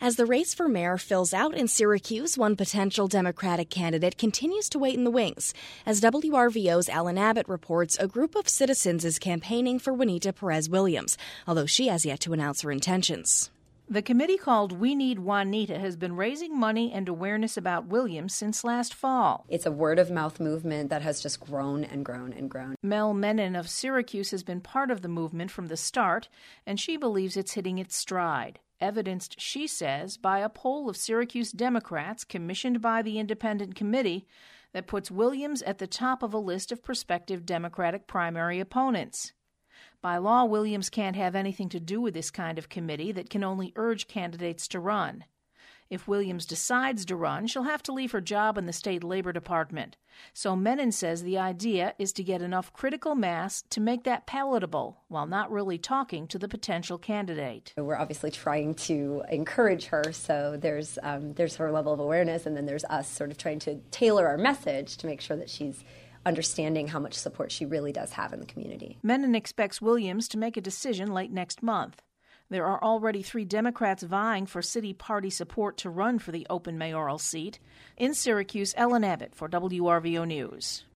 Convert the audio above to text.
As the race for mayor fills out in Syracuse, one potential Democratic candidate continues to wait in the wings. As WRVO's Alan Abbott reports, a group of citizens is campaigning for Juanita Perez Williams, although she has yet to announce her intentions. The committee called We Need Juanita has been raising money and awareness about Williams since last fall. It's a word-of-mouth movement that has just grown and grown and grown. Mel Menon of Syracuse has been part of the movement from the start, and she believes it's hitting its stride. Evidenced, she says, by a poll of Syracuse Democrats commissioned by the independent committee that puts Williams at the top of a list of prospective Democratic primary opponents. By law, Williams can't have anything to do with this kind of committee that can only urge candidates to run. If Williams decides to run, she'll have to leave her job in the state labor department. So Menon says the idea is to get enough critical mass to make that palatable while not really talking to the potential candidate. We're obviously trying to encourage her, so there's her level of awareness, and then there's us sort of trying to tailor our message to make sure that she's understanding how much support she really does have in the community. Menon expects Williams to make a decision late next month. There are already 3 Democrats vying for city party support to run for the open mayoral seat. In Syracuse, Ellen Abbott for WRVO News.